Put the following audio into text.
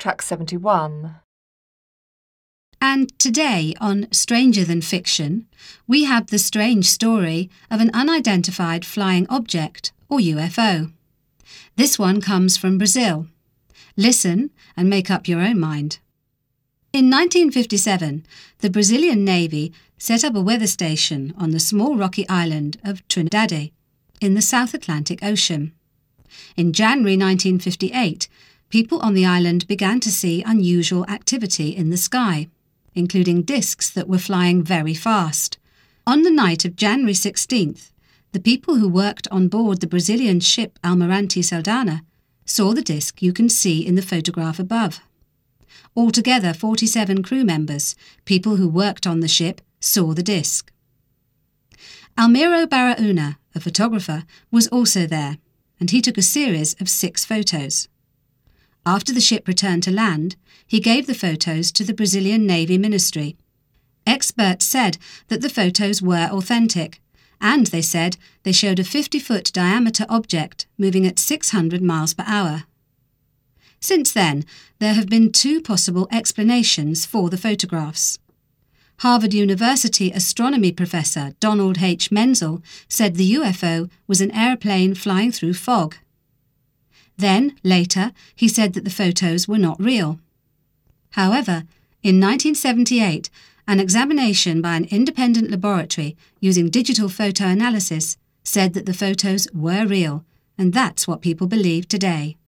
track 71. And today on Stranger Than Fiction, we have the strange story of an unidentified flying object, or UFO. This one comes from Brazil. Listen and make up your own mind. In 1957, the Brazilian Navy set up a weather station on the small rocky island of Trinidad in the South Atlantic Ocean. In January 1958, people on the island began to see unusual activity in the sky, including discs that were flying very fast. On the night of January 16th, the people who worked on board the Brazilian ship Almirante Saldanha saw the disc you can see in the photograph above. Altogether, 47 crew members, people who worked on the ship, saw the disc. Almiro Baraúna, a photographer, was also there, and he took a series of 6 photos. After the ship returned to land, he gave the photos to the Brazilian Navy Ministry. Experts said that the photos were authentic, and they said they showed a 50-foot diameter object moving at 600 miles per hour. Since then, there have been 2 possible explanations for the photographs. Harvard University astronomy professor Donald H. Menzel said the UFO was an airplane flying through fog. Then, later, he said that the photos were not real. However, in 1978, an examination by an independent laboratory using digital photo analysis said that the photos were real, and that's what people believe today.